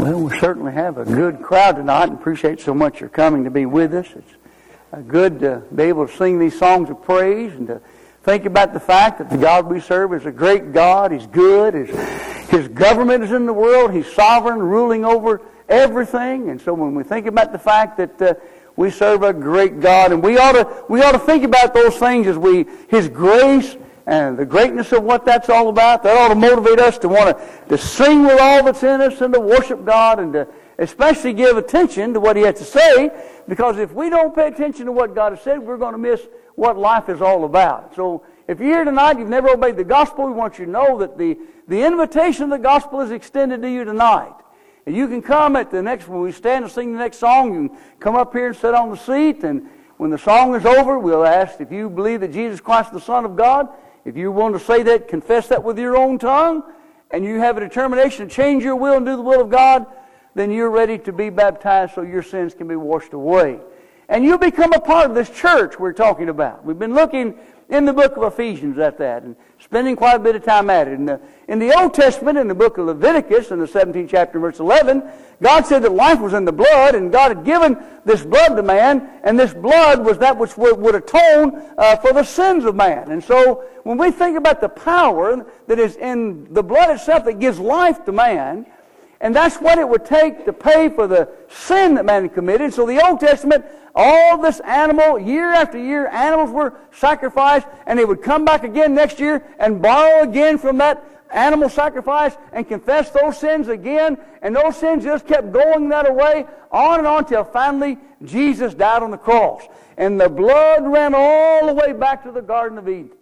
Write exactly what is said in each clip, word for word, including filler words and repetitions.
Well, we certainly have a good crowd tonight, and appreciate so much your coming to be with us. It's uh, good to be able to sing these songs of praise and to think about the fact that the God we serve is a great God. He's good. His, His government is in the world. He's sovereign, ruling over everything. And so when we think about the fact that uh, we serve a great God, and we ought to we ought to think about those things as we His grace and the greatness of what that's all about. That ought to motivate us to want to, to sing with all that's in us and to worship God and to especially give attention to what He has to say, because if we don't pay attention to what God has said, we're going to miss what life is all about. So if you're here tonight, you've never obeyed the gospel, we want you to know that the, the invitation of the gospel is extended to you tonight. And you can come at the next, when we stand and sing the next song, you can come up here and sit on the seat, and when the song is over, we'll ask if you believe that Jesus Christ is the Son of God. If you want to say that, confess that with your own tongue, and you have a determination to change your will and do the will of God, then you're ready to be baptized so your sins can be washed away. And you become a part of this church we're talking about. We've been looking in the book of Ephesians at that and spending quite a bit of time at it. In the, in the Old Testament, in the book of Leviticus, in the seventeenth chapter, verse eleven, God said that life was in the blood, and God had given this blood to man, and this blood was that which would, would atone uh, for the sins of man. And so when we think about the power that is in the blood itself that gives life to man, and that's what it would take to pay for the sin that man had committed. So the Old Testament, all this animal, year after year, animals were sacrificed, and they would come back again next year and borrow again from that animal sacrifice and confess those sins again. And those sins just kept going that away, on and on, till finally Jesus died on the cross. And the blood ran all the way back to the Garden of Eden.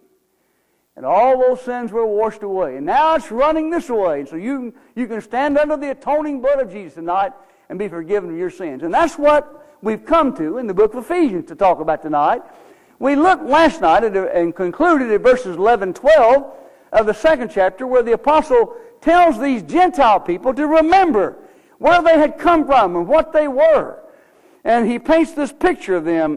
And all those sins were washed away. And now it's running this way. And so you, you can stand under the atoning blood of Jesus tonight and be forgiven of your sins. And that's what we've come to in the book of Ephesians to talk about tonight. We looked last night at, and concluded at verses eleven and twelve of the second chapter, where the apostle tells these Gentile people to remember where they had come from and what they were. And he paints this picture of them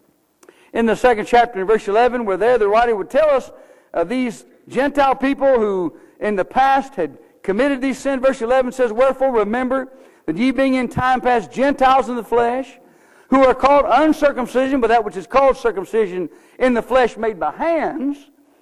in the second chapter in verse eleven, where there the writer would tell us Uh, these Gentile people who in the past had committed these sins. Verse eleven says, "Wherefore remember that ye being in time past Gentiles in the flesh, who are called uncircumcision, but that which is called circumcision in the flesh made by hands,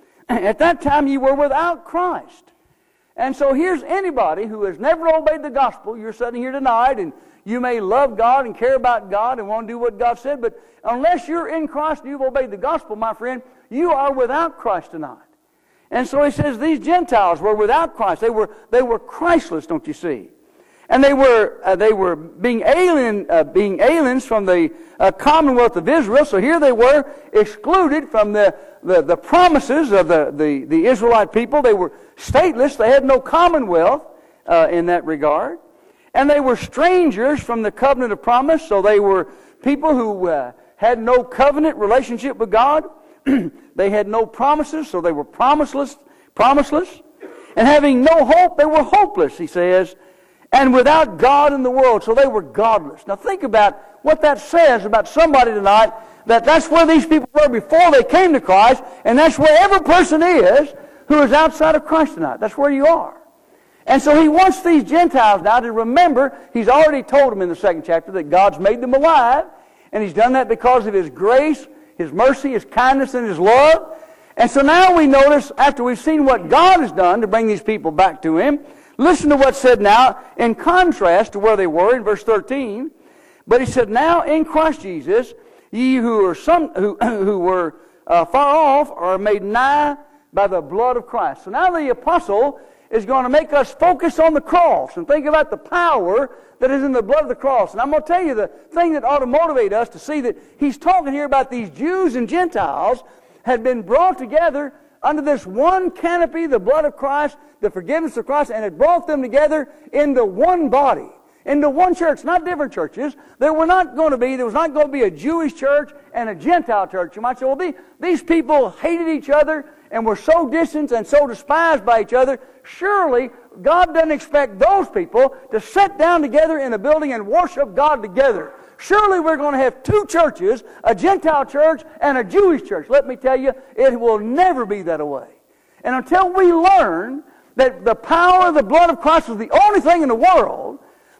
at that time ye were without Christ." And so here's anybody who has never obeyed the gospel. You're sitting here tonight, and you may love God and care about God and want to do what God said, but unless you're in Christ and you've obeyed the gospel, my friend, you are without Christ tonight. And so he says these Gentiles were without Christ. They were they were Christless, don't you see? And they were uh, they were being alien uh, being aliens from the uh, commonwealth of Israel. So here they were excluded from the the, the promises of the, the the Israelite people. They were stateless. They had no commonwealth uh, in that regard, and they were strangers from the covenant of promise. So they were people who uh, had no covenant relationship with God. They had no promises, so they were promiseless, promiseless. And having no hope, they were hopeless, he says, and without God in the world, so they were godless. Now think about what that says about somebody tonight, that that's where these people were before they came to Christ, and that's where every person is who is outside of Christ tonight. That's where you are. And so he wants these Gentiles now to remember, he's already told them in the second chapter that God's made them alive, and he's done that because of His grace, His mercy, His kindness, and His love. And so now we notice, after we've seen what God has done to bring these people back to Him, listen to what's said now in contrast to where they were in verse thirteen. But he said, "Now in Christ Jesus, ye who are some who, who were uh, far off are made nigh by the blood of Christ." So now the apostle is going to make us focus on the cross and think about the power that is in the blood of the cross. And I'm going to tell you the thing that ought to motivate us to see that he's talking here about these Jews and Gentiles had been brought together under this one canopy, the blood of Christ, the forgiveness of Christ, and it brought them together into one body, into one church, not different churches. There were not going to be, there was not going to be a Jewish church and a Gentile church. You might say, well, these, these people hated each other and were so distant and so despised by each other. Surely God doesn't expect those people to sit down together in a building and worship God together. Surely we're going to have two churches, a Gentile church and a Jewish church. Let me tell you, it will never be that way. And until we learn that the power of the blood of Christ is the only thing in the world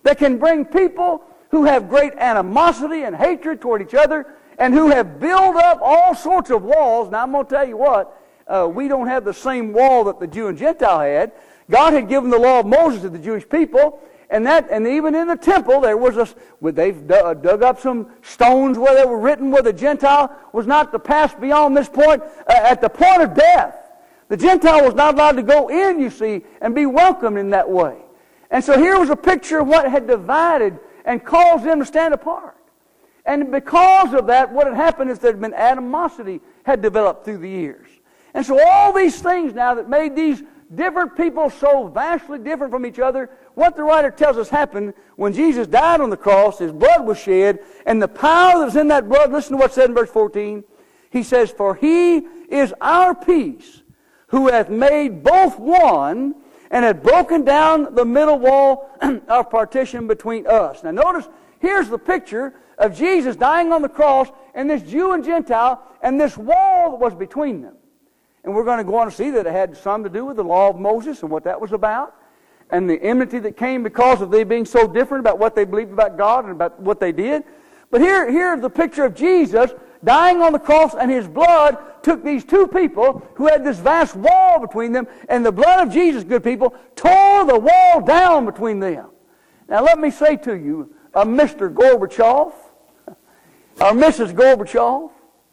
that can bring people who have great animosity and hatred toward each other and who have built up all sorts of walls. Now, I'm going to tell you what, uh, we don't have the same wall that the Jew and Gentile had. God had given the law of Moses to the Jewish people, and that, and even in the temple, there was a, they've dug up some stones where they were written where the Gentile was not to pass beyond this point, uh, at the point of death. The Gentile was not allowed to go in, you see, and be welcomed in that way. And so here was a picture of what had divided and caused them to stand apart. And because of that, what had happened is there had been animosity had developed through the years. And so all these things now that made these different people so vastly different from each other, what the writer tells us happened when Jesus died on the cross, His blood was shed, and the power that was in that blood, listen to what's said in verse fourteen. He says, "For He is our peace, who hath made both one, and hath broken down the middle wall of partition between us." Now notice, here's the picture of Jesus dying on the cross, and this Jew and Gentile, and this wall that was between them. And we're going to go on to see that it had some to do with the law of Moses and what that was about, and the enmity that came because of they being so different about what they believed about God and about what they did. But here, here's the picture of Jesus dying on the cross, and His blood took these two people who had this vast wall between them, and the blood of Jesus, good people, tore the wall down between them. Now let me say to you, uh, Mister Gorbachev, or Missus Gorbachev,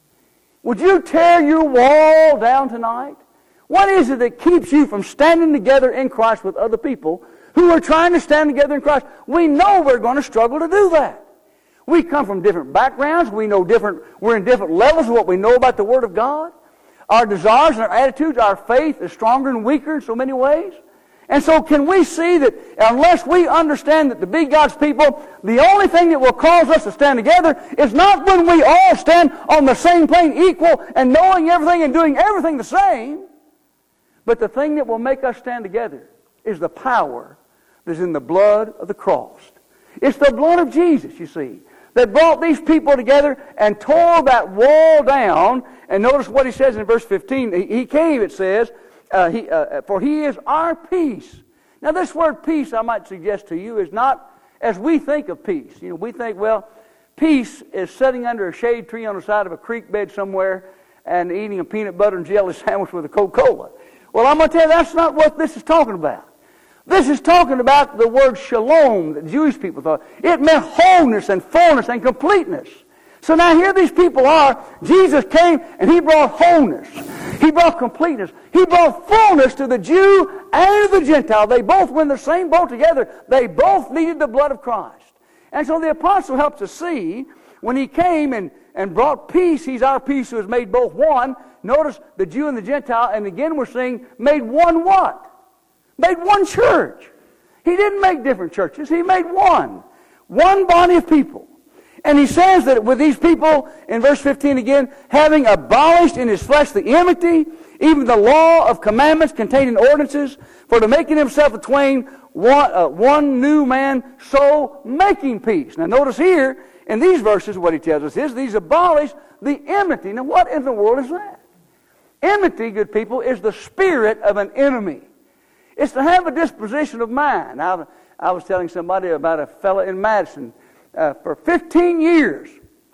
would you tear your wall down tonight? What is it that keeps you from standing together in Christ with other people who are trying to stand together in Christ? We know we're going to struggle to do that. We come from different backgrounds. We know different, we're in different levels of what we know about the Word of God. Our desires and our attitudes, our faith is stronger and weaker in so many ways. And so can we see that unless we understand that to be God's people, the only thing that will cause us to stand together is not when we all stand on the same plane equal and knowing everything and doing everything the same, but the thing that will make us stand together is the power that's in the blood of the cross. It's the blood of Jesus, you see, that brought these people together and tore that wall down. And notice what he says in verse fifteen. He came, it says, uh, he, uh, for He is our peace. Now this word peace, I might suggest to you, is not as we think of peace. You know, we think, well, peace is sitting under a shade tree on the side of a creek bed somewhere and eating a peanut butter and jelly sandwich with a Coca-Cola. Well, I'm going to tell you, that's not what this is talking about. This is talking about the word shalom that Jewish people thought. It meant wholeness and fullness and completeness. So now here these people are. Jesus came and He brought wholeness. He brought completeness. He brought fullness to the Jew and to the Gentile. They both were in the same boat together. They both needed the blood of Christ. And so the apostle helps us see when he came and, and brought peace, He's our peace who has made both one. Notice the Jew and the Gentile, and again we're seeing made one what? Made one church. He didn't make different churches. He made one. One body of people. And he says that with these people, in verse fifteen again, having abolished in His flesh the enmity, even the law of commandments contained in ordinances, for to making Himself a twain one, uh, one new man, so making peace. Now notice here, in these verses, what he tells us is, these abolish the enmity. Now what in the world is that? Enmity, good people, is the spirit of an enemy. It's to have a disposition of mind. I, I was telling somebody about a fellow in Madison. Uh, for fifteen years,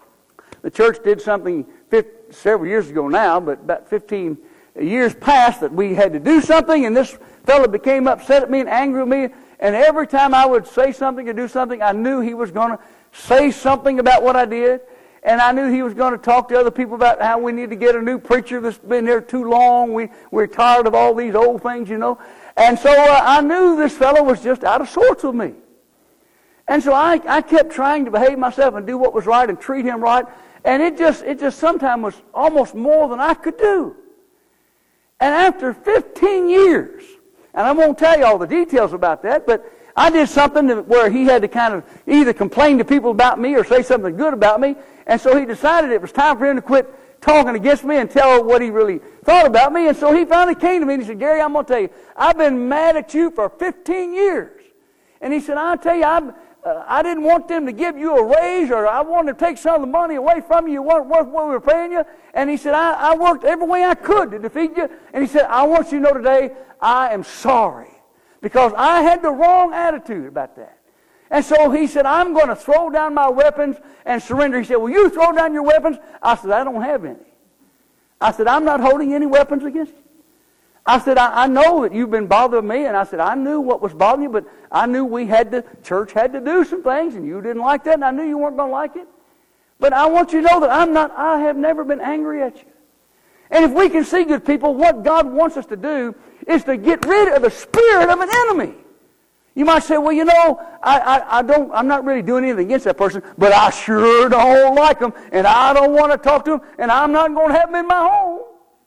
the church did something fifty, several years ago now, but about fifteen years past that we had to do something, and this fellow became upset at me and angry with me, and every time I would say something or do something, I knew he was going to say something about what I did, and I knew he was going to talk to other people about how we need to get a new preacher that's been there too long. We, we're tired of all these old things, you know. And so uh, I knew this fellow was just out of sorts with me. And so I, I kept trying to behave myself and do what was right and treat him right. And it just, it just sometimes was almost more than I could do. And after fifteen years, and I won't tell you all the details about that, but I did something where he had to kind of either complain to people about me or say something good about me. And so he decided it was time for him to quit talking against me and tell what he really thought about me. And so he finally came to me and he said, "Gary, I'm going to tell you, I've been mad at you for fifteen years. And he said, I'll tell you, I've, uh, I didn't want them to give you a raise, or I wanted to take some of the money away from you. You weren't worth what we were paying you. And he said, I, I worked every way I could to defeat you. And he said, I want you to know today, I am sorry, because I had the wrong attitude about that. And so he said, I'm going to throw down my weapons and surrender. He said, will you throw down your weapons? I said, I don't have any. I said, I'm not holding any weapons against you. I said, I, I know that you've been bothering me, and I said, I knew what was bothering you, but I knew we had to, church had to do some things, and you didn't like that, and I knew you weren't going to like it. But I want you to know that I'm not, I have never been angry at you. And if we can see, good people, what God wants us to do is to get rid of the spirit of an enemy. You might say, well, you know, I, I, I don't, I'm not really doing anything against that person, but I sure don't like them, and I don't want to talk to them, and I'm not going to have them in my home.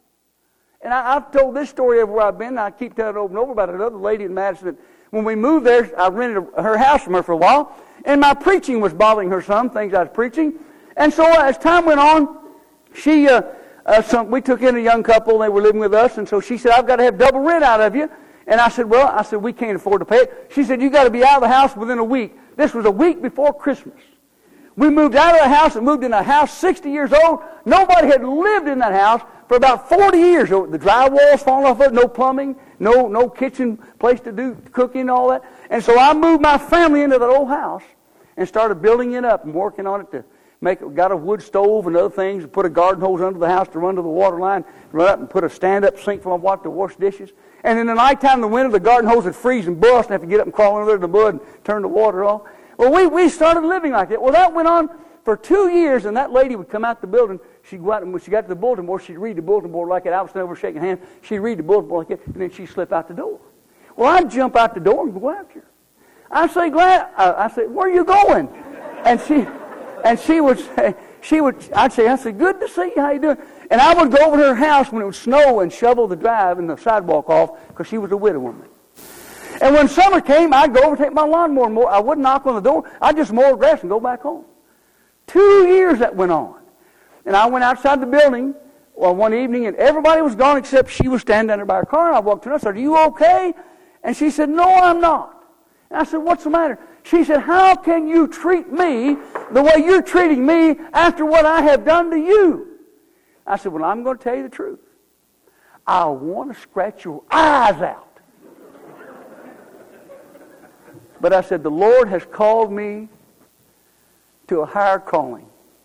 And I, I've told this story everywhere I've been, and I keep telling it over and over about another lady in Madison that when we moved there, I rented her house from her for a while, and my preaching was bothering her some, things I was preaching. And so as time went on, she, uh, uh, some, we took in a young couple, and they were living with us, and so she said, I've got to have double rent out of you. And I said, well, I said, we can't afford to pay it. She said, you got to be out of the house within a week. This was a week before Christmas. We moved out of the house and moved in a house sixty years old. Nobody had lived in that house for about forty years. The drywall's falling off of it, no plumbing, no no kitchen place to do cooking and all that. And so I moved my family into that old house and started building it up and working on it to make it. Got a wood stove and other things, put a garden hose under the house to run to the water line, run up and put a stand-up sink for my wife to wash dishes. And in the nighttime, in the winter, the garden hose would freeze and bust, and I have to get up and crawl under the mud and turn the water off. Well, we, we started living like that. Well, that went on for two years, and that lady would come out the building. She'd go out, and when she got to the bulletin board, she'd read the bulletin board like that. I was standing over shaking hands. She'd read the bulletin board like that, and then she'd slip out the door. Well, I'd jump out the door and go after her. I'd say, Glad, uh, I said, where are you going? And she, and she would say, she would, I'd say, I said, good to see you. How you doing? And I would go over to her house when it would snow and shovel the drive and the sidewalk off because she was a widow woman. And when summer came, I'd go over and take my lawnmower and mow. I wouldn't knock on the door. I'd just mow the grass and go back home. Two years that went on. And I went outside the building well, one evening, and everybody was gone except she was standing down there by her car. And I walked to her and I said, are you okay? And she said, no, I'm not. And I said, what's the matter? She said, how can you treat me the way you're treating me after what I have done to you? I said, well, I'm going to tell you the truth. I want to scratch your eyes out. But I said, the Lord has called me to a higher calling.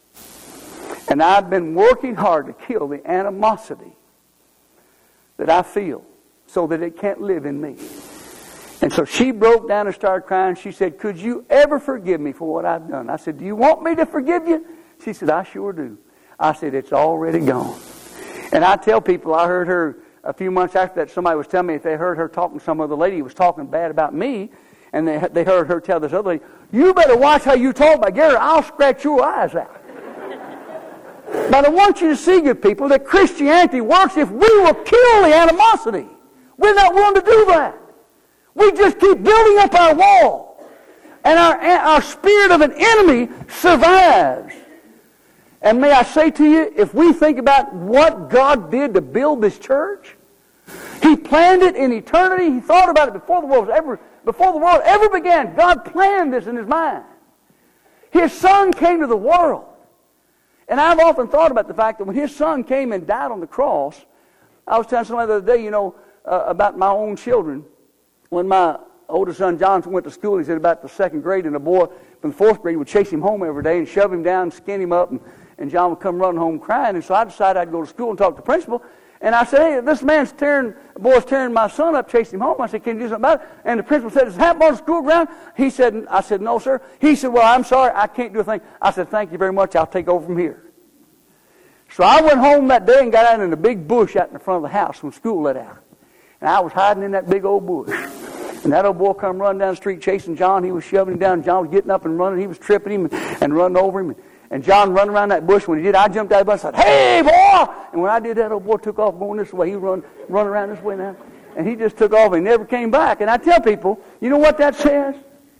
And I've been working hard to kill the animosity that I feel so that it can't live in me. And so she broke down and started crying. She said, could you ever forgive me for what I've done? I said, do you want me to forgive you? She said, I sure do. I said, it's already gone. And I tell people, I heard her a few months after that, somebody was telling me if they heard her talking to some other lady who was talking bad about me, and they, they heard her tell this other lady, you better watch how you talk about Gary, I'll scratch your eyes out. But I want you to see, good people, that Christianity works if we will kill the animosity. We're not willing to do that. We just keep building up our wall. And our, our spirit of an enemy survives. And may I say to you, if we think about what God did to build this church, He planned it in eternity. He thought about it before the world was ever, before the world ever began. God planned this in His mind. His Son came to the world. And I've often thought about the fact that when His Son came and died on the cross, I was telling somebody the other day, you know, uh, about my own children. When my oldest son John went to school, he said about the second grade, and a boy from the fourth grade would chase him home every day and shove him down, skin him up, and, and John would come running home crying. And so I decided I'd go to school and talk to the principal. And I said, hey, this man's tearing, the boy's tearing my son up, chasing him home. I said, can you do something about it? And the principal said, is it happened on the school ground? He said, I said, no, sir. He said, well, I'm sorry, I can't do a thing. I said, thank you very much, I'll take over from here. So I went home that day and got out in the big bush out in the front of the house when school let out. And I was hiding in that big old bush. And that old boy come running down the street chasing John. He was shoving him down. John was getting up and running. He was tripping him and, and running over him. And, and John running around that bush. When he did, I jumped out of the bush and said, hey, boy! And when I did that, old boy took off going this way. He run, run around this way now. And he just took off and never came back. And I tell people, you know what that says?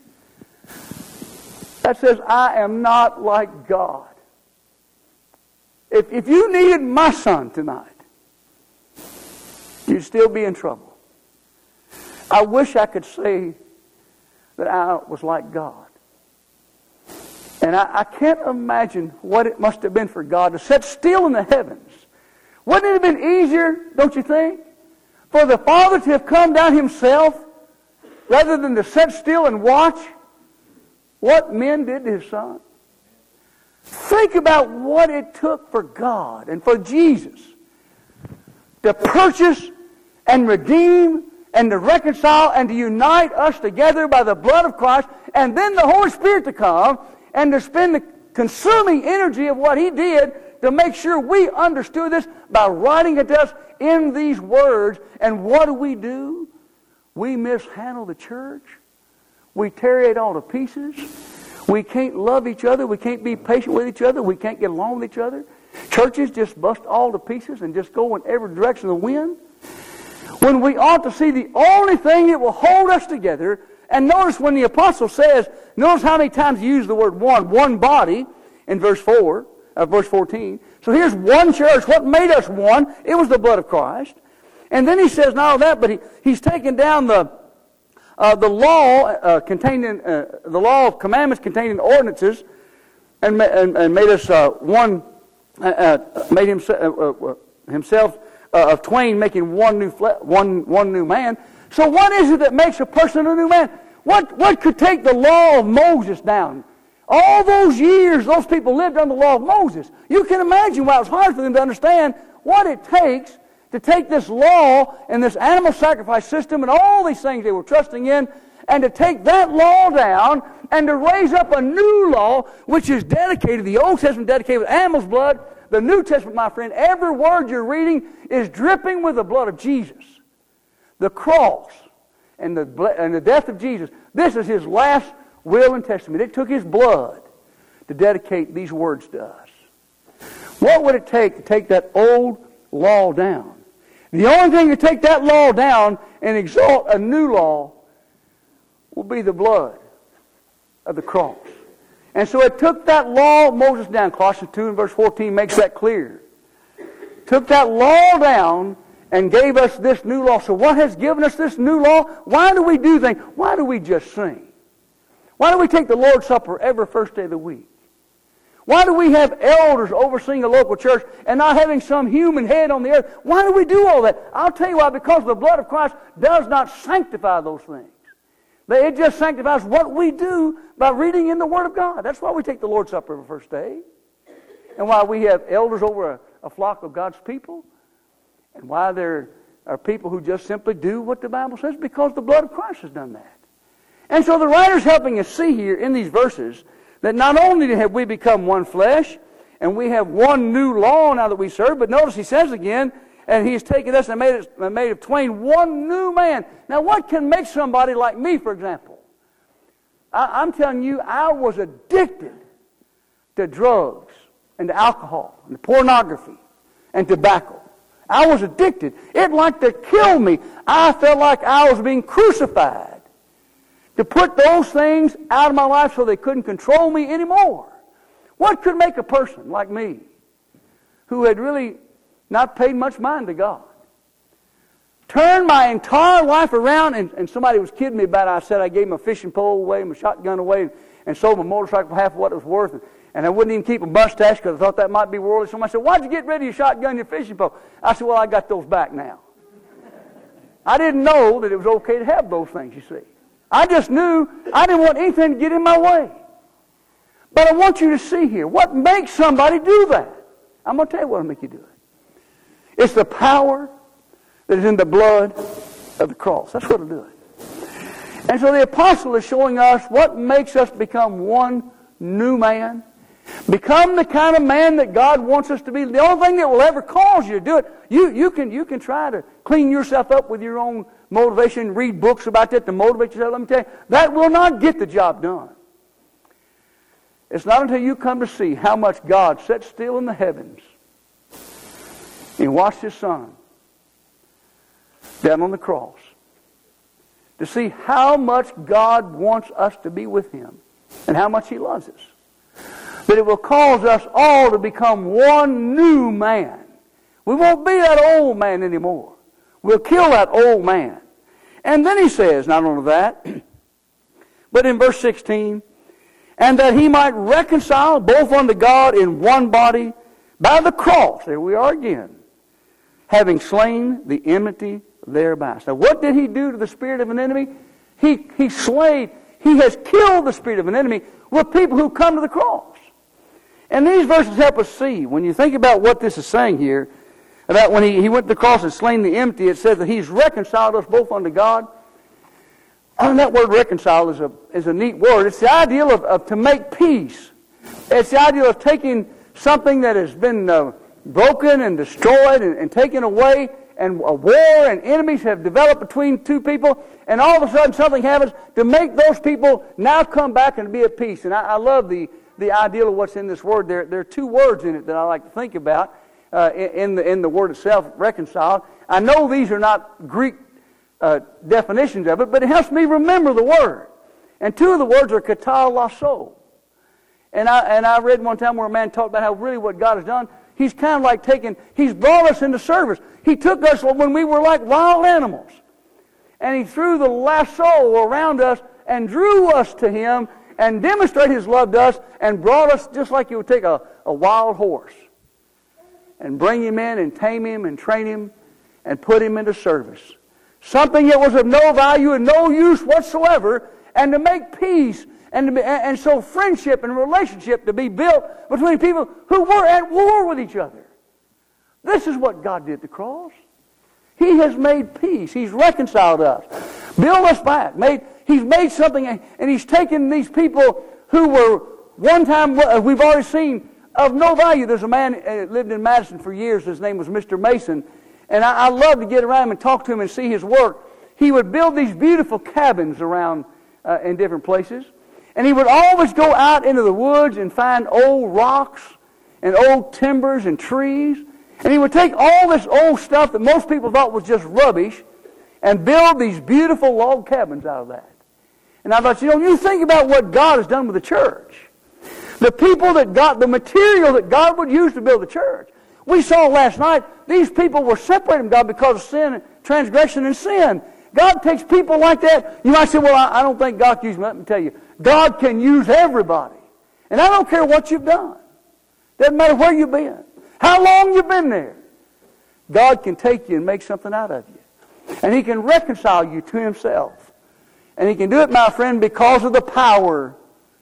That says, I am not like God. If, if you needed my son tonight, you'd still be in trouble. I wish I could say that I was like God. And I, I can't imagine what it must have been for God to sit still in the heavens. Wouldn't it have been easier, don't you think, for the Father to have come down Himself rather than to sit still and watch what men did to His Son? Think about what it took for God and for Jesus to purchase and redeem and to reconcile and to unite us together by the blood of Christ, and then the Holy Spirit to come and to spend the consuming energy of what He did to make sure we understood this by writing it to us in these words. And what do we do? We mishandle the church. We tear it all to pieces. We can't love each other. We can't be patient with each other. We can't get along with each other. Churches just bust all to pieces and just go in every direction of the wind. When we ought to see the only thing that will hold us together. And notice when the apostle says, notice how many times he used the word one, one body in verse four, uh, verse fourteen. So here's one church. What made us one? It was the blood of Christ. And then he says not only that, but he, he's taken down the uh, the law uh, contained in uh, the law of commandments contained in ordinances, and and, and made us uh, one. Uh, uh, made himself uh, uh, himself uh, of twain, making one new fle- one one new man. So what is it that makes a person a new man? What what could take the law of Moses down? All those years those people lived under the law of Moses. You can imagine why it was hard for them to understand what it takes to take this law and this animal sacrifice system and all these things they were trusting in, and to take that law down and to raise up a new law which is dedicated, the Old Testament dedicated with animal's blood, the New Testament, my friend, every word you're reading is dripping with the blood of Jesus. The cross and the, and the death of Jesus, this is His last will and testament. It took His blood to dedicate these words to us. What would it take to take that old law down? The only thing to take that law down and exalt a new law will be the blood of the cross. And so it took that law of Moses down. Colossians two and verse fourteen makes that clear. Took that law down and gave us this new law. So what has given us this new law? Why do we do things? Why do we just sing? Why do we take the Lord's Supper every first day of the week? Why do we have elders overseeing a local church and not having some human head on the earth? Why do we do all that? I'll tell you why. Because the blood of Christ does not sanctify those things. It just sanctifies what we do by reading in the Word of God. That's why we take the Lord's Supper every first day. And why we have elders over a, a flock of God's people. And why there are people who just simply do what the Bible says, because the blood of Christ has done that. And so the writer's helping us see here in these verses that not only have we become one flesh, and we have one new law now that we serve, but notice he says again, and He's taken us and made, it, made of twain one new man. Now what can make somebody like me, for example? I, I'm telling you, I was addicted to drugs and to alcohol and to pornography and tobacco. I was addicted. It like to kill me. I felt like I was being crucified. To put those things out of my life so they couldn't control me anymore. What could make a person like me, who had really not paid much mind to God, turn my entire life around? And, and somebody was kidding me about it. I said I gave my fishing pole away, my shotgun away, and, and sold my motorcycle for half of what it was worth. And, and I wouldn't even keep a mustache because I thought that might be worldly. Somebody said, "Why'd you get rid of your shotgun and your fishing pole?" I said, "Well, I got those back now." I didn't know that it was okay to have those things, you see. I just knew I didn't want anything to get in my way. But I want you to see here, what makes somebody do that? I'm going to tell you what will make you do it. It's the power that is in the blood of the cross. That's what will do it. And so the apostle is showing us what makes us become one new man. Become the kind of man that God wants us to be. The only thing that will ever cause you to do it, you, you, can, you can try to clean yourself up with your own motivation, read books about that to motivate yourself. Let me tell you, that will not get the job done. It's not until you come to see how much God sat still in the heavens and watched His Son down on the cross to see how much God wants us to be with Him and how much He loves us, that it will cause us all to become one new man. We won't be that old man anymore. We'll kill that old man. And then he says, not only that, but in verse sixteen, and that He might reconcile both unto God in one body by the cross. There we are again. Having slain the enmity thereby. So what did He do to the spirit of an enemy? He, he slayed, He has killed the spirit of an enemy with people who come to the cross. And these verses help us see, when you think about what this is saying here, about when he, he went to the cross and slain the empty, it says that He's reconciled us both unto God. And that word reconcile is a, is a neat word. It's the ideal of, of to make peace. It's the idea of taking something that has been uh, broken and destroyed and, and taken away, and a war and enemies have developed between two people, and all of a sudden something happens to make those people now come back and be at peace. And I, I love the, the ideal of what's in this word. There, there are two words in it that I like to think about uh, in, in, the, in the word itself, reconciled. I know these are not Greek uh, definitions of it, but it helps me remember the word. And two of the words are katalasso. And I, and I read one time where a man talked about how really what God has done, He's kind of like taking, He's brought us into service. He took us when we were like wild animals. And He threw the lasso around us and drew us to Him and demonstrated His love to us and brought us just like you would take a, a wild horse and bring him in and tame him and train him and put him into service. Something that was of no value and no use whatsoever, and to make peace and, to be, and so friendship and relationship to be built between people who were at war with each other. This is what God did at the cross. He has made peace. He's reconciled us, built us back. Made, he's made something, and He's taken these people who were one time, we've already seen, of no value. There's a man that lived in Madison for years. His name was Mister Mason. And I, I love to get around him and talk to him and see his work. He would build these beautiful cabins around uh, in different places. And he would always go out into the woods and find old rocks and old timbers and trees. And he would take all this old stuff that most people thought was just rubbish and build these beautiful log cabins out of that. And I thought, you know, you think about what God has done with the church. The people that got the material that God would use to build the church. We saw last night, these people were separated from God because of sin, transgression, and sin. God takes people like that. You might say, well, I, I don't think God can use them. Let me tell you, God can use everybody. And I don't care what you've done. Doesn't matter where you've been. How long you've been there. God can take you and make something out of you. And He can reconcile you to Himself. And He can do it, my friend, because of the power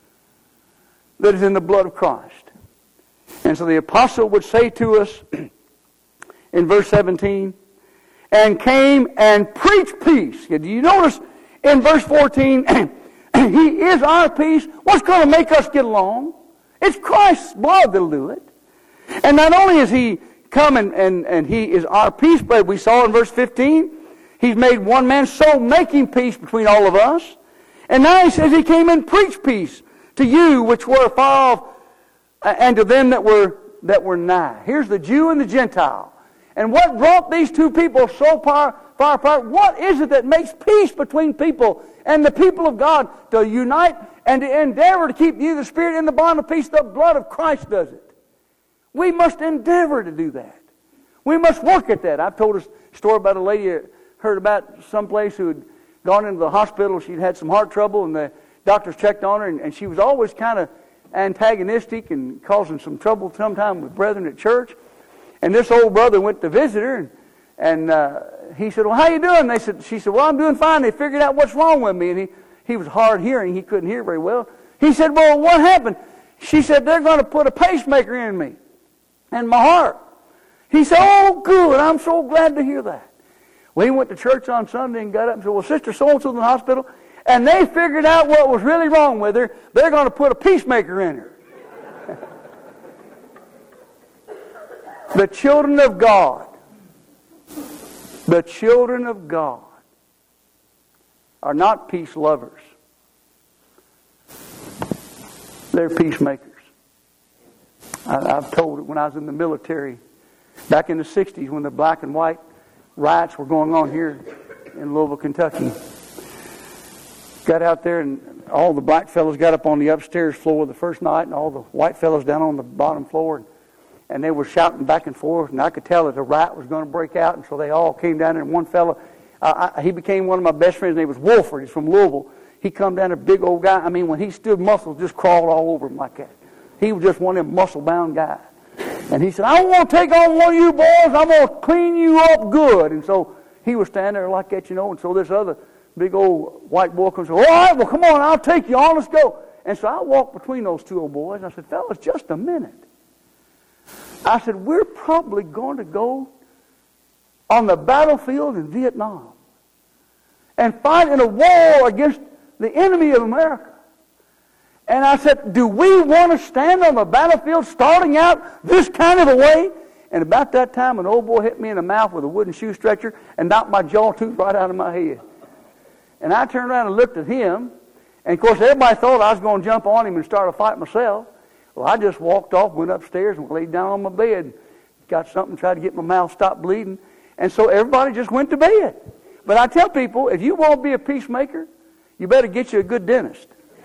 that is in the blood of Christ. And so the apostle would say to us in verse seventeen, and came and preached peace. Do you notice in verse fourteen, He is our peace. What's going to make us get along? It's Christ's blood that'll do it. And not only is He come and, and, and He is our peace, but we saw in verse fifteen, He's made one man, so making peace between all of us. And now He says He came and preached peace to you which were far off, and to them that were that were nigh. Here's the Jew and the Gentile. And what brought these two people so far, far apart? What is it that makes peace between people and the people of God to unite and to endeavor to keep you, the Spirit, in the bond of peace? The blood of Christ does it. We must endeavor to do that. We must work at that. I've told a story about a lady I heard about someplace who had gone into the hospital. She'd had some heart trouble, and the doctors checked on her, and, and she was always kind of antagonistic and causing some trouble sometime with brethren at church. And this old brother went to visit her, and, and uh, he said, well, how you doing? They said, she said, well, I'm doing fine. They figured out what's wrong with me. And he, he was hard hearing. He couldn't hear very well. He said, well, what happened? She said, they're going to put a pacemaker in me and my heart. He said, oh, good. I'm so glad to hear that. Well, he went to church on Sunday and got up and said, well, Sister so-and-so's in the hospital, and they figured out what was really wrong with her. They're going to put a peacemaker in her. The children of God, the children of God are not peace lovers. They're peacemakers. I, I've told it when I was in the military back in the sixties when the black and white riots were going on here in Louisville, Kentucky. Got out there and all the black fellows got up on the upstairs floor the first night and all the white fellows down on the bottom floor. And, and they were shouting back and forth, and I could tell that the riot was going to break out, and so they all came down there, and one fellow, uh, I, he became one of my best friends. His name was Wolford. He's from Louisville. He come down, a big old guy. I mean, when he stood, muscles just crawled all over him like that. He was just one of them muscle-bound guys. And he said, I want to take on one of you boys. I'm going to clean you up good. And so he was standing there like that, you know, and so this other big old white boy comes, all right, well, come on, I'll take you on, let's go. And so I walked between those two old boys, and I said, fellas, just a minute. I said, we're probably going to go on the battlefield in Vietnam and fight in a war against the enemy of America. And I said, do we want to stand on the battlefield starting out this kind of a way? And about that time, an old boy hit me in the mouth with a wooden shoe stretcher and knocked my jaw tooth right out of my head. And I turned around and looked at him. And, of course, everybody thought I was going to jump on him and start a fight myself. Well, I just walked off, went upstairs, and laid down on my bed. Got something, tried to get my mouth stopped bleeding. And so everybody just went to bed. But I tell people, if you want to be a peacemaker, you better get you a good dentist.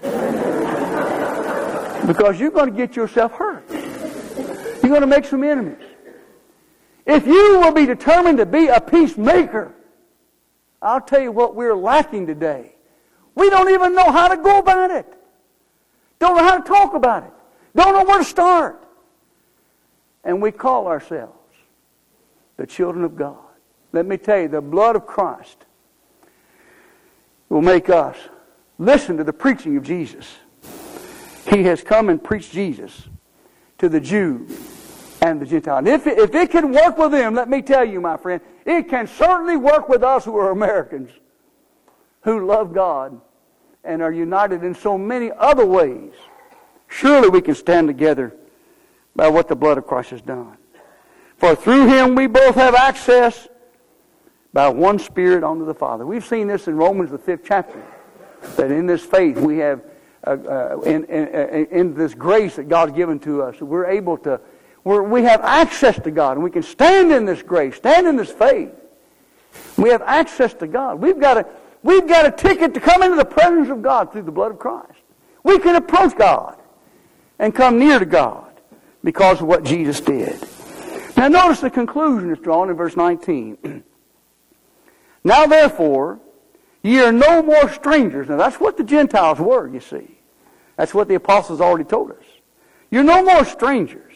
Because you're going to get yourself hurt. You're going to make some enemies. If you will be determined to be a peacemaker, I'll tell you what we're lacking today. We don't even know how to go about it. Don't know how to talk about it. Don't know where to start. And we call ourselves the children of God. Let me tell you, the blood of Christ will make us listen to the preaching of Jesus. He has come and preached Jesus to the Jew and the Gentile. And if it, if it can work with them, let me tell you, my friend, it can certainly work with us who are Americans, who love God and are united in so many other ways. Surely we can stand together by what the blood of Christ has done. For through Him we both have access by one Spirit unto the Father. We've seen this in Romans, the fifth chapter, that in this faith we have, uh, uh, in, in, in this grace that God's given to us, we're able to, we're, we have access to God, and we can stand in this grace, stand in this faith. We have access to God. We've got a, we've got a ticket to come into the presence of God through the blood of Christ. We can approach God and come near to God because of what Jesus did. Now notice the conclusion is drawn in verse nineteen. Now therefore, ye are no more strangers. Now that's what the Gentiles were, you see. That's what the apostles already told us. You're no more strangers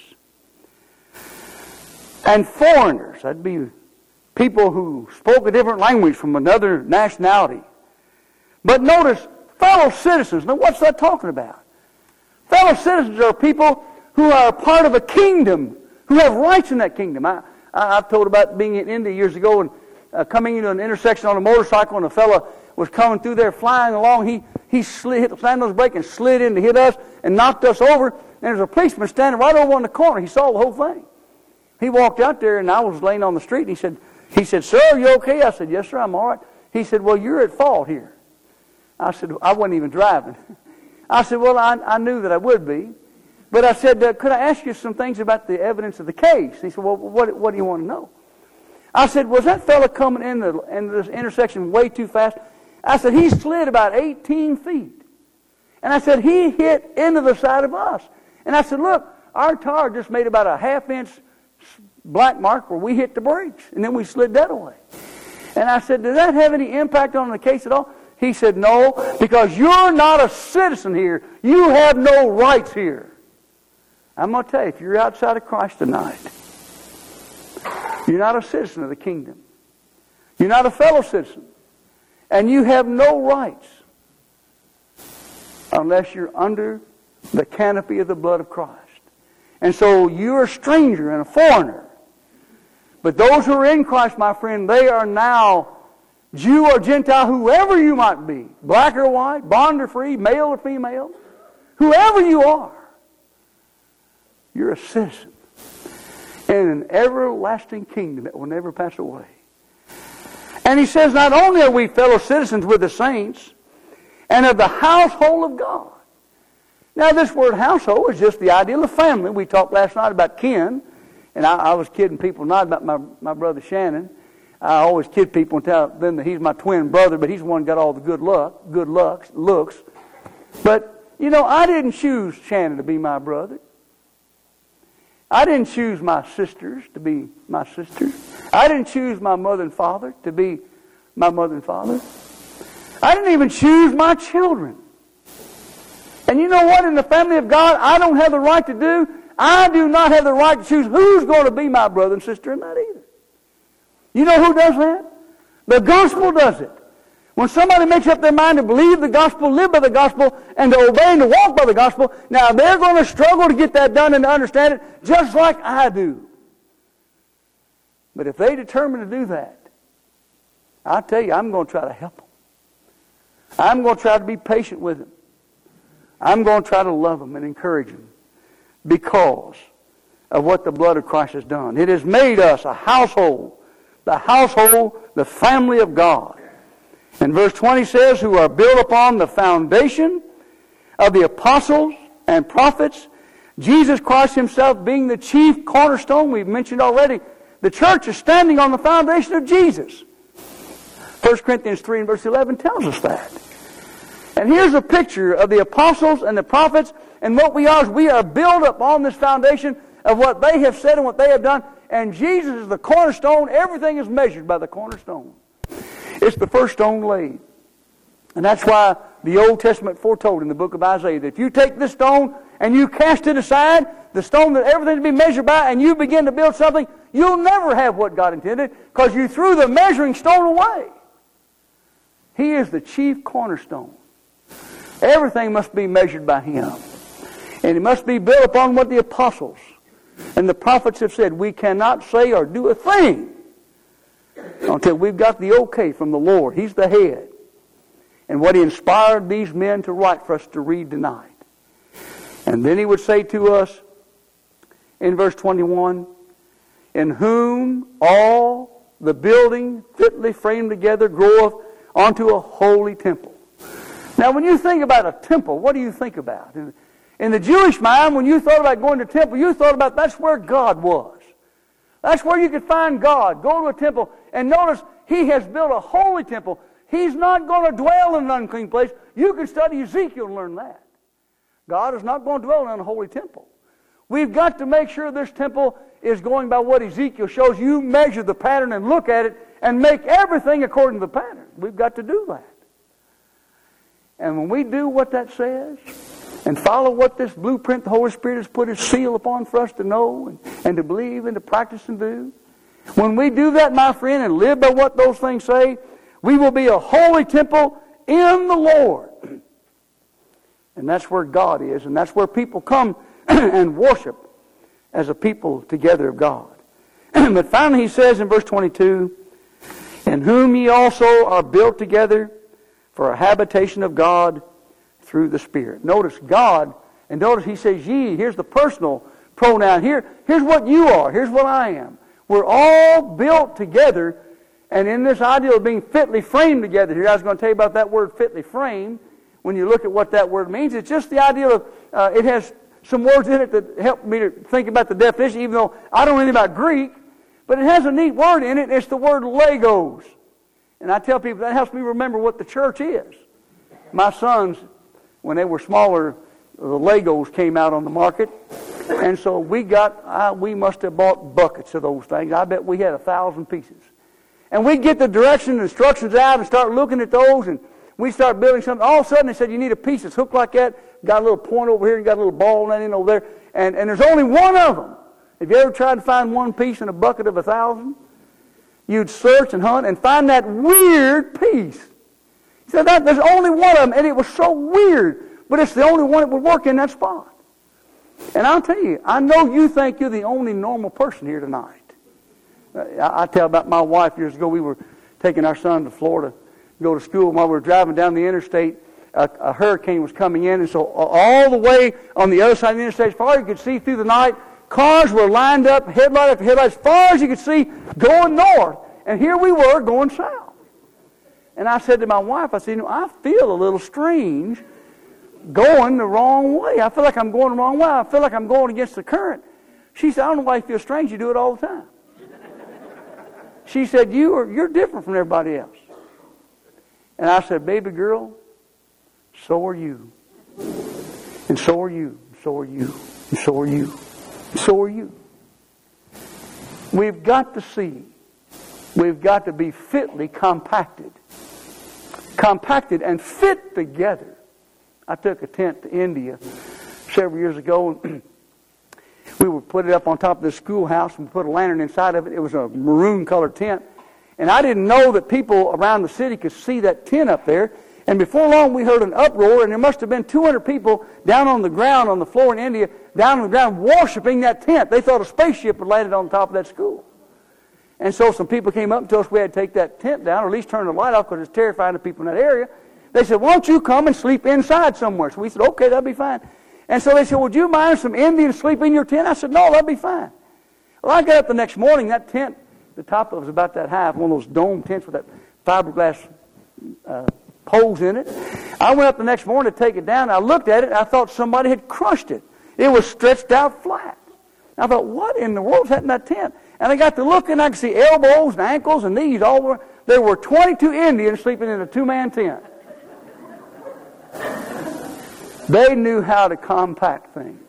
and foreigners. That'd be people who spoke a different language from another nationality. But notice, fellow citizens. Now what's that talking about? Fellow citizens are people who are a part of a kingdom, who have rights in that kingdom. I, I, I've told about being in India years ago and uh, coming into an intersection on a motorcycle, and a fellow was coming through there flying along. He he slid, hit the slammed on his brake and slid in to hit us and knocked us over. And there's a policeman standing right over on the corner. He saw the whole thing. He walked out there, and I was laying on the street. And he said, he said, "Sir, are you okay?" I said, "Yes, sir, I'm all right." He said, "Well, you're at fault here." I said, "I wasn't even driving." I said, "Well, I, I knew that I would be." But I said, uh, "Could I ask you some things about the evidence of the case?" He said, "Well, what, what do you want to know?" I said, "Was that fellow coming into, into this intersection way too fast?" I said, "He slid about eighteen feet. And I said, "He hit into the side of us." And I said, "Look, our tire just made about a half-inch black mark where we hit the brakes. And then we slid that away." And I said, "Does that have any impact on the case at all?" He said, "No, because you're not a citizen here. You have no rights here." I'm going to tell you, if you're outside of Christ tonight, you're not a citizen of the kingdom. You're not a fellow citizen. And you have no rights unless you're under the canopy of the blood of Christ. And so you're a stranger and a foreigner. But those who are in Christ, my friend, they are now Jew or Gentile, whoever you might be, black or white, bond or free, male or female, whoever you are, you're a citizen in an everlasting kingdom that will never pass away. And he says, not only are we fellow citizens with the saints and of the household of God. Now this word household is just the ideal of family. We talked last night about kin, and I, I was kidding people not about my, my brother Shannon. I always kid people and tell them that he's my twin brother, but he's the one who got all the good luck, good looks, looks. But, you know, I didn't choose Shannon to be my brother. I didn't choose my sisters to be my sisters. I didn't choose my mother and father to be my mother and father. I didn't even choose my children. And you know what? In the family of God, I don't have the right to do. I do not have the right to choose who's going to be my brother and sister in that either. You know who does that? The gospel does it. When somebody makes up their mind to believe the gospel, live by the gospel, and to obey and to walk by the gospel, now they're going to struggle to get that done and to understand it just like I do. But if they determine to do that, I'll tell you, I'm going to try to help them. I'm going to try to be patient with them. I'm going to try to love them and encourage them because of what the blood of Christ has done. It has made us a household, the household, the family of God. And verse twenty says, who are built upon the foundation of the apostles and prophets, Jesus Christ himself being the chief cornerstone. We've mentioned already, the church is standing on the foundation of Jesus. First Corinthians three and verse eleven tells us that. And here's a picture of the apostles and the prophets, and what we are is we are built up on this foundation of what they have said and what they have done, and Jesus is the cornerstone. Everything is measured by the cornerstone. It's the first stone laid. And that's why the Old Testament foretold in the book of Isaiah that if you take this stone and you cast it aside, the stone that everything to be measured by, and you begin to build something, you'll never have what God intended because you threw the measuring stone away. He is the chief cornerstone. Everything must be measured by Him. And it must be built upon what the apostles and the prophets have said. We cannot say or do a thing until we've got the okay from the Lord. He's the head. And what He inspired these men to write for us to read tonight. And then He would say to us in verse twenty-one, in whom all the building fitly framed together groweth onto a holy temple. Now when you think about a temple, what do you think about? In, in the Jewish mind, when you thought about going to a temple, you thought about that's where God was. That's where you could find God. Go to a temple. And notice, He has built a holy temple. He's not going to dwell in an unclean place. You can study Ezekiel and learn that. God is not going to dwell in an unholy temple. We've got to make sure this temple is going by what Ezekiel shows. You measure the pattern and look at it and make everything according to the pattern. We've got to do that. And when we do what that says and follow what this blueprint the Holy Spirit has put His seal upon for us to know and, and to believe and to practice and do, when we do that, my friend, and live by what those things say, we will be a holy temple in the Lord. And that's where God is, and that's where people come and worship as a people together of God. But finally He says in verse twenty-two, in whom ye also are built together for a habitation of God through the Spirit. Notice God, and notice He says ye. Here's the personal pronoun. Here, here's what you are. Here's what I am. We're all built together, and in this idea of being fitly framed together here, I was going to tell you about that word fitly framed. When you look at what that word means, it's just the idea of, uh, it has some words in it that help me to think about the definition, even though I don't know anything about Greek, but it has a neat word in it. It's the word Legos. And I tell people that helps me remember what the church is. My sons, when they were smaller, the Legos came out on the market. And so we got, uh, we must have bought buckets of those things. I bet we had a thousand pieces. And we'd get the directions and instructions out and start looking at those, and we start building something. All of a sudden they said, you need a piece that's hooked like that, got a little point over here, and got a little ball on that end over there, and, and there's only one of them. Have you ever tried to find one piece in a bucket of a thousand? You'd search and hunt and find that weird piece. He said, that, there's only one of them, and it was so weird, but it's the only one that would work in that spot. And I'll tell you, I know you think you're the only normal person here tonight. I, I tell about my wife years ago. We were taking our son to Florida to go to school. While we were driving down the interstate, a, a hurricane was coming in, and so all the way on the other side of the interstate, as far as you could see through the night, cars were lined up, headlight after headlight, as far as you could see, going north. And here we were going south. And I said to my wife, I said, you know, I feel a little strange going the wrong way. I feel like I'm going the wrong way. I feel like I'm going against the current. She said, I don't know why you feel strange. You do it all the time. She said, you are, you're different from everybody else. And I said, baby girl, so are you. And so are you. And so are you. And so are you. And so are you. We've got to see. We've got to be fitly compacted. Compacted and fit together. I took a tent to India several years ago, and we would put it up on top of the schoolhouse and put a lantern inside of it. It was a maroon colored tent. And I didn't know that people around the city could see that tent up there. And before long, we heard an uproar, and there must have been two hundred people down on the ground, on the floor in India, down on the ground, worshiping that tent. They thought a spaceship had landed on top of that school. And so some people came up and told us we had to take that tent down, or at least turn the light off, because it's terrifying to people in that area. They said, why don't you come and sleep inside somewhere? So we said, okay, that'll be fine. And so they said, would you mind some Indians sleep in your tent? I said, no, that'll be fine. Well, I got up the next morning, that tent, the top of it was about that high, one of those dome tents with that fiberglass uh, poles in it. I went up the next morning to take it down. I looked at it, and I thought somebody had crushed it. It was stretched out flat. I thought, what in the world's happened to that tent? And I got to looking, I could see elbows and ankles and knees all over. There were twenty-two Indians sleeping in a two-man tent. They knew how to compact things.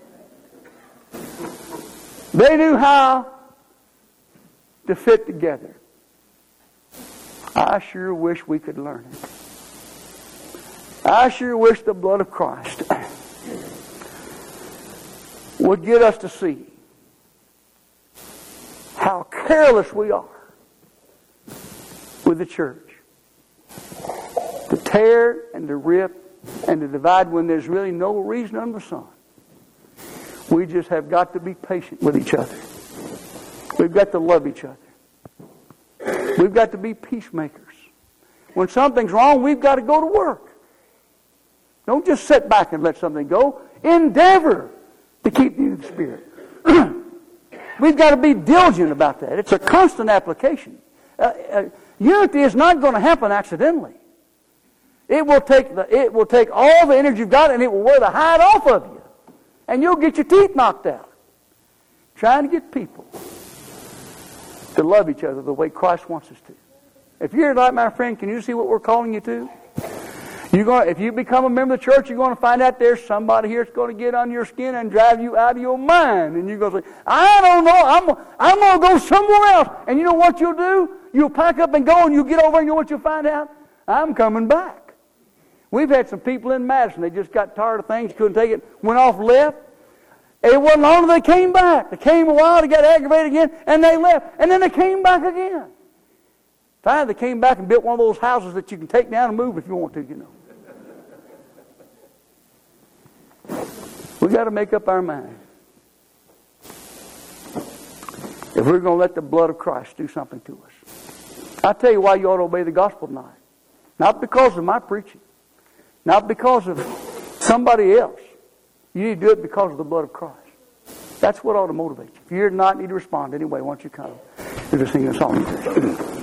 They knew how to fit together. I sure wish we could learn it. I sure wish the blood of Christ would get us to see how careless we are with the church. To tear and to rip and to divide when there's really no reason under the sun. We just have got to be patient with each other. We've got to love each other. We've got to be peacemakers. When something's wrong, we've got to go to work. Don't just sit back and let something go. Endeavor to keep the Spirit. We've got to be diligent about that. It's a constant application. Uh, uh, unity is not going to happen accidentally. It will take the, it will take all the energy you've got, and it will wear the hide off of you, and you'll get your teeth knocked out trying to get people to love each other the way Christ wants us to. If you're like my friend, can you see what we're calling you to? You're going, if you become a member of the church, you're going to find out there's somebody here that's going to get on your skin and drive you out of your mind. And you're going to say, I don't know, I'm, I'm going to go somewhere else. And you know what you'll do? You'll pack up and go, and you'll get over, and you know what you'll find out? I'm coming back. We've had some people in Madison, they just got tired of things, couldn't take it, went off left. It wasn't long until they came back. They came a while, they got aggravated again, and they left. And then they came back again. Finally, they came back and built one of those houses that you can take down and move if you want to, you know. We've got to make up our mind. If we're going to let the blood of Christ do something to us. I'll tell you why you ought to obey the gospel tonight. Not because of my preaching. Not because of somebody else. You need to do it because of the blood of Christ. That's what ought to motivate you. If you're not, you need to respond anyway. Why don't you come? You're just singing a song.